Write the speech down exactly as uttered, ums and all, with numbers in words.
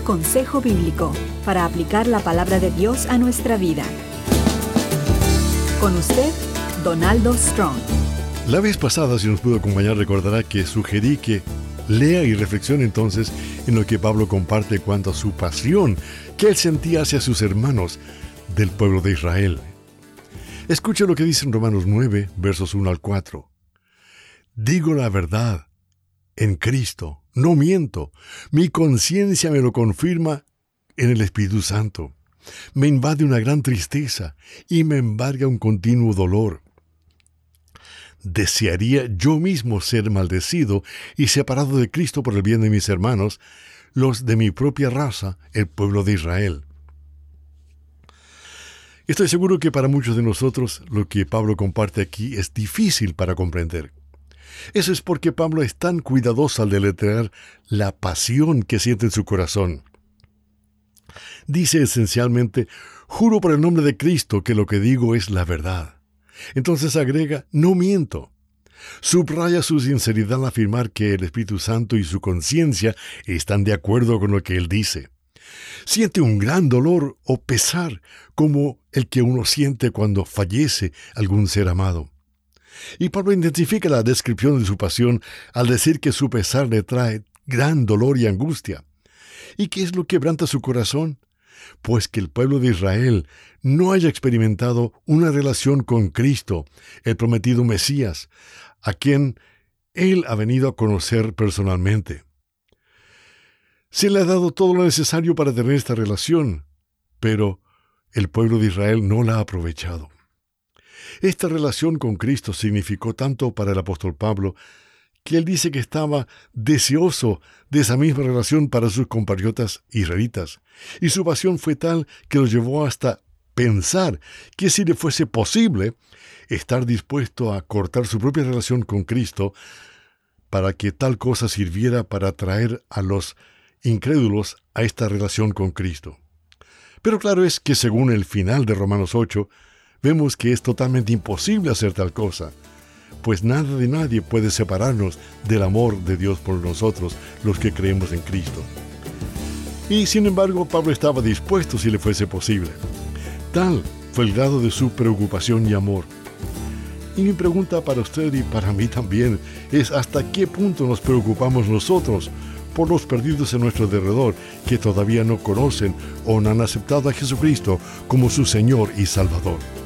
consejo bíblico para aplicar la palabra de Dios a nuestra vida. Con usted, Donaldo Strong. La vez pasada, si nos pudo acompañar, recordará que sugerí que lea y reflexione entonces en lo que Pablo comparte cuanto a su pasión que él sentía hacia sus hermanos del pueblo de Israel. Escuche lo que dice en Romanos nueve, versos uno al cuatro. Digo la verdad, en Cristo, no miento. Mi conciencia me lo confirma en el Espíritu Santo. Me invade una gran tristeza y me embarga un continuo dolor. Desearía yo mismo ser maldecido y separado de Cristo por el bien de mis hermanos, los de mi propia raza, el pueblo de Israel. Estoy seguro que para muchos de nosotros lo que Pablo comparte aquí es difícil para comprender. Eso es porque Pablo es tan cuidadoso al deletrear la pasión que siente en su corazón. Dice esencialmente, juro por el nombre de Cristo que lo que digo es la verdad. Entonces agrega, no miento. Subraya su sinceridad al afirmar que el Espíritu Santo y su conciencia están de acuerdo con lo que él dice. Siente un gran dolor o pesar como el que uno siente cuando fallece algún ser amado. Y Pablo identifica la descripción de su pasión al decir que su pesar le trae gran dolor y angustia. ¿Y qué es lo que quebranta su corazón? Pues que el pueblo de Israel no haya experimentado una relación con Cristo, el prometido Mesías, a quien él ha venido a conocer personalmente. Se le ha dado todo lo necesario para tener esta relación, pero el pueblo de Israel no la ha aprovechado. Esta relación con Cristo significó tanto para el apóstol Pablo que él dice que estaba deseoso de esa misma relación para sus compatriotas israelitas, y su pasión fue tal que lo llevó hasta pensar que si le fuese posible estar dispuesto a cortar su propia relación con Cristo para que tal cosa sirviera para atraer a los incrédulos a esta relación con Cristo. Pero claro es que según el final de Romanos ocho, vemos que es totalmente imposible hacer tal cosa, pues nada ni nadie puede separarnos del amor de Dios por nosotros, los que creemos en Cristo. Y sin embargo, Pablo estaba dispuesto si le fuese posible. Tal fue el grado de su preocupación y amor. Y mi pregunta para usted y para mí también es ¿hasta qué punto nos preocupamos nosotros por los perdidos en nuestro alrededor que todavía no conocen o no han aceptado a Jesucristo como su Señor y Salvador?